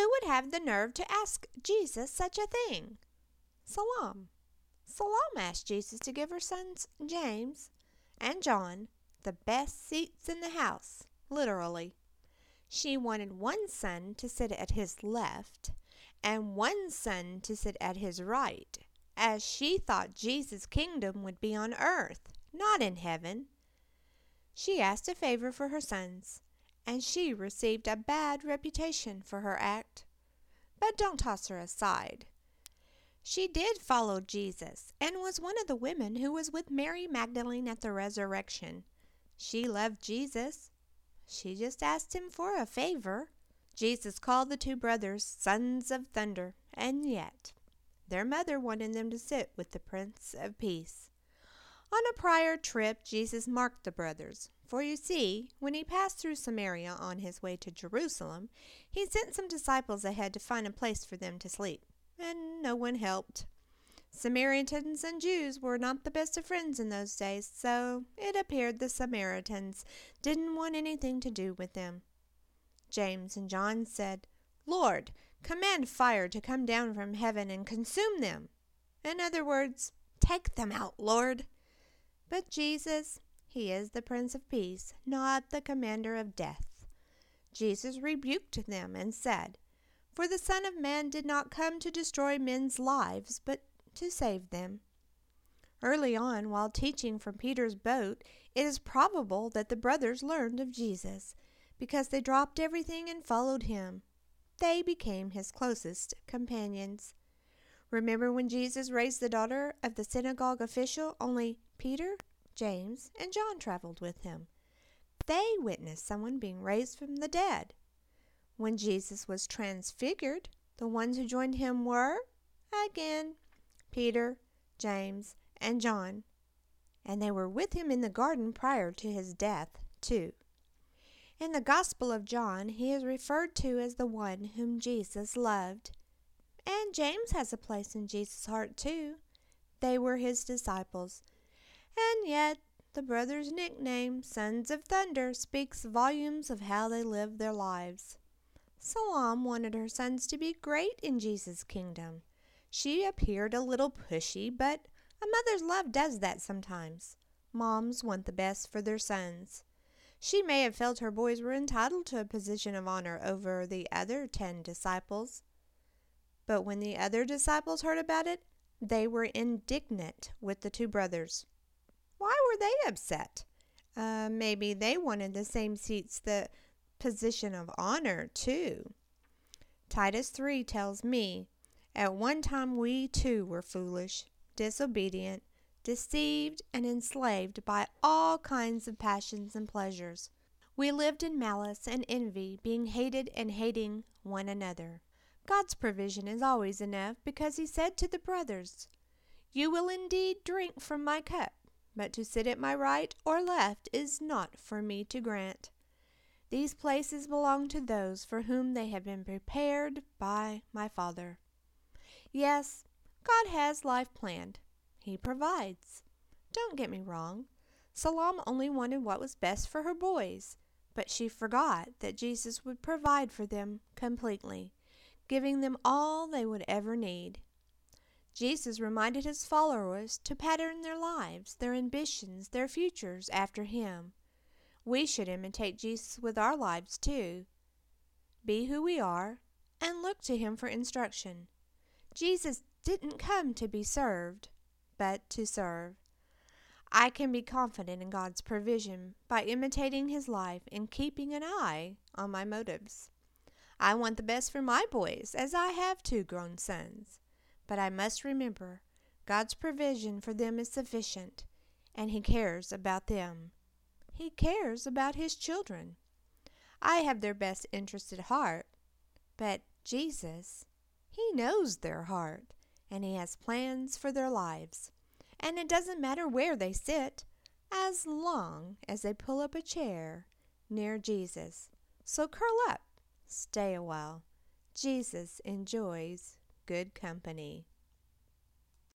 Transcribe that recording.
would have the nerve to ask Jesus such a thing? Salome. Salome asked Jesus to give her sons James and John the best seats in the house, literally. She wanted one son to sit at his left and one son to sit at his right, as she thought Jesus' kingdom would be on earth, not in heaven. She asked a favor for her sons, and she received a bad reputation for her act. But don't toss her aside. She did follow Jesus and was one of the women who was with Mary Magdalene at the resurrection. She loved Jesus. She just asked him for a favor. Jesus called the two brothers sons of thunder, and yet their mother wanted them to sit with the Prince of Peace. On a prior trip, Jesus marked the brothers, for you see, when he passed through Samaria on his way to Jerusalem, he sent some disciples ahead to find a place for them to sleep, and no one helped. Samaritans and Jews were not the best of friends in those days, so it appeared the Samaritans didn't want anything to do with them. James and John said, "Lord, command fire to come down from heaven and consume them." In other words, take them out, Lord. But Jesus, he is the Prince of Peace, not the commander of death. Jesus rebuked them and said, "For the Son of Man did not come to destroy men's lives, but to save them." Early on, while teaching from Peter's boat, it is probable that the brothers learned of Jesus, because they dropped everything and followed him. They became his closest companions. Remember when Jesus raised the daughter of the synagogue official, only Peter, James, and John traveled with him. They witnessed someone being raised from the dead. When Jesus was transfigured, the ones who joined him were, again, Peter, James, and John. And they were with him in the garden prior to his death, too. In the Gospel of John, he is referred to as the one whom Jesus loved. And James has a place in Jesus' heart, too. They were his disciples. And yet, the brothers' nickname, Sons of Thunder, speaks volumes of how they lived their lives. Salome wanted her sons to be great in Jesus' kingdom. She appeared a little pushy, but a mother's love does that sometimes. Moms want the best for their sons. She may have felt her boys were entitled to a position of honor over the other 10 disciples. But when the other disciples heard about it, they were indignant with the two brothers. Why were they upset? Maybe they wanted the same seats, the position of honor, too. Titus 3 tells me, "At one time we too were foolish, disobedient, deceived, and enslaved by all kinds of passions and pleasures. We lived in malice and envy, being hated and hating one another." God's provision is always enough, because he said to the brothers, "You will indeed drink from my cup, but to sit at my right or left is not for me to grant." These places belong to those for whom they have been prepared by my Father. Yes, God has life planned. He provides. Don't get me wrong. Salome only wanted what was best for her boys, but she forgot that Jesus would provide for them completely, giving them all they would ever need. Jesus reminded his followers to pattern their lives, their ambitions, their futures after him. We should imitate Jesus with our lives too. Be who we are and look to him for instruction. Jesus didn't come to be served, but to serve. I can be confident in God's provision by imitating his life and keeping an eye on my motives. I want the best for my boys, as I have 2 grown sons. But I must remember, God's provision for them is sufficient, and he cares about them. He cares about his children. I have their best interest at heart, but Jesus, he knows their heart, and he has plans for their lives. And it doesn't matter where they sit, as long as they pull up a chair near Jesus. So curl up, stay a while. Jesus enjoys good company.